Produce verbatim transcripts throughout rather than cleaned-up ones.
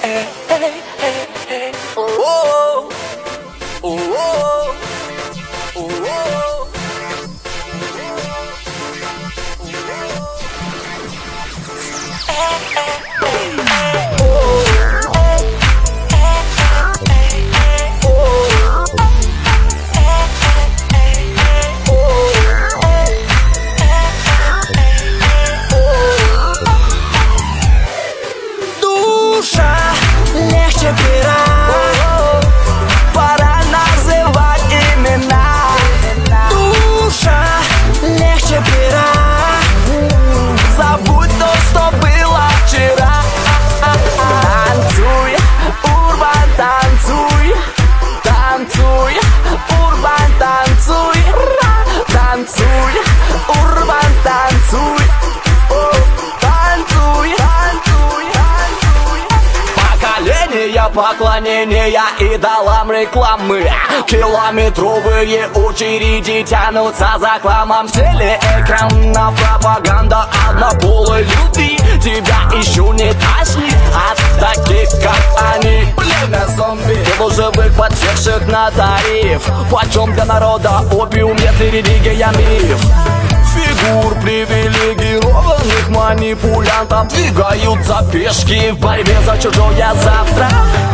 Поклонения идолам рекламы. Километровые очереди тянутся за хламом. Телеэкранная пропаганда однополой любви тебя еще не тошнит от таких, как они. Племя зомби, живых подсевших на тариф. Почем для народа опиум, если религия миф? Фигур привилегированных манипулянтов двигаются пешки в борьбе за чужое завтра.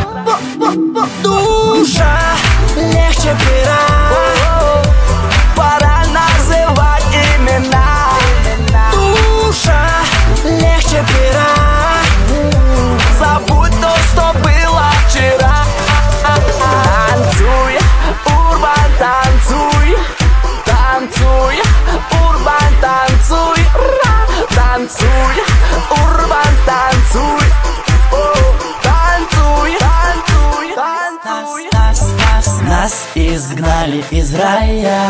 Душа легче пера, пора называть имена. Душа легче пера, забудь то, что было вчера. Танцуй, урбан, танцуй, танцуй, урбан, танцуй, танцуй, урбан, танцуй, танцуй, танцуй, танцуй. Нас, нас, нас изгнали из рая,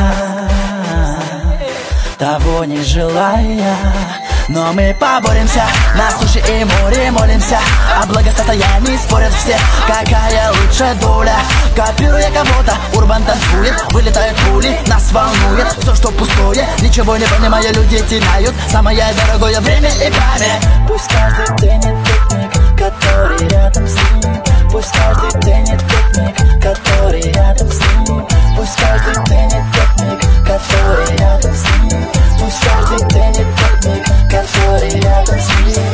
того не желая. Но мы поборемся, на суше и море молимся. О благосостоянии спорят все, какая лучшая доля. Копируя кого-то, урбан танцует, вылетают пули, нас волнует все, что пустое, ничего не понимая, люди теряют самое дорогое время и память. Пусть каждый ценит пикник, который рядом с ним. Пусть каждый ценит пикник, который рядом с ним. Пусть каждый ценит пикник, который рядом с ним. Пусть каждый ценит пикник, который рядом с ним.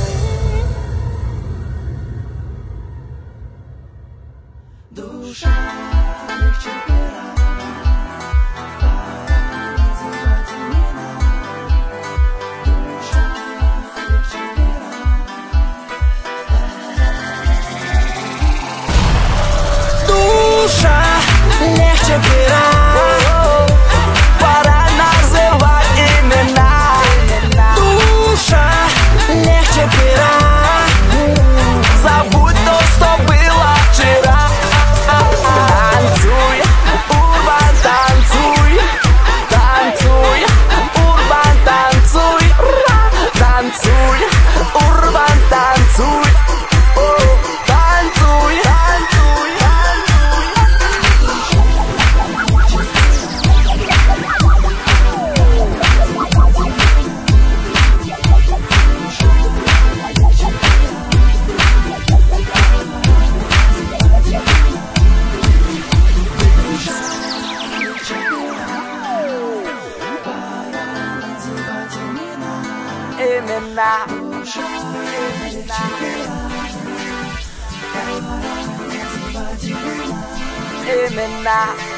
Душа легче пера, пора называть имена. Душа легче пера. Душа легче пера, пора называть имена. Душа легче пера, забудь то, что было вчера. Танцуй, урбан, танцуй, танцуй, урбан, танцуй, танцуй, урбан, танцуй, танцуй, танцуй, имена, имена, имена.